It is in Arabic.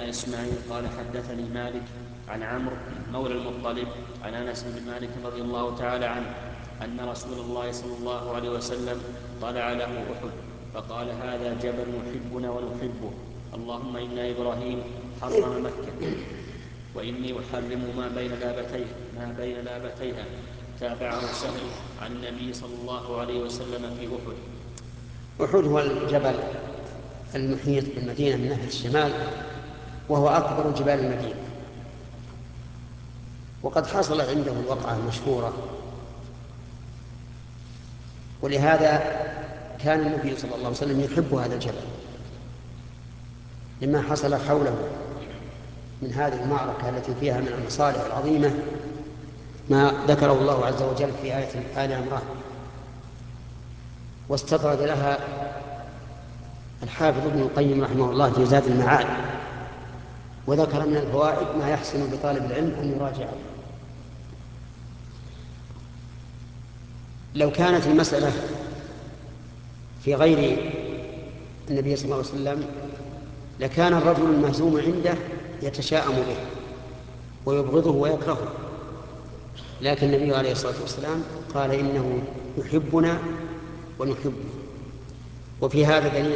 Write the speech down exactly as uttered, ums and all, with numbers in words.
إسماعيل قال حدثني مالك عن عمرو مولى المطلب عن أنس بن مالك رضي الله تعالى عنه أن رسول الله صلى الله عليه وسلم طلع له أحد فقال هذا جبل يحبنا ونحبه، اللهم إن إبراهيم حرم مكة وإني أحرم ما بين لابتيها ما بين لابتيها. تابعه سهل عن النبي صلى الله عليه وسلم في أحد. أحد هو الجبل المحيط بالمدينة من ناحية الشمال، وهو أكبر جبال المدينة، وقد حصل عنده الوقعة المشهورة، ولهذا كان النبي صلى الله عليه وسلم يحب هذا الجبل لما حصل حوله من هذه المعركة التي فيها من المصالح العظيمة ما ذكره الله عز وجل في آية آل عمران. واستطرد لها الحافظ ابن القيم رحمه الله في زاد المعاد، وذكر من الفوائد ما يحسن بطالب العلم أن يراجعه. لو كانت المسألة في غير النبي صلى الله عليه وسلم لكان الرجل المهزوم عنده يتشاءم به ويبغضه ويكرهه، لكن النبي عليه الصلاة والسلام قال إنه يحبنا ونحبه. وفي هذا دليل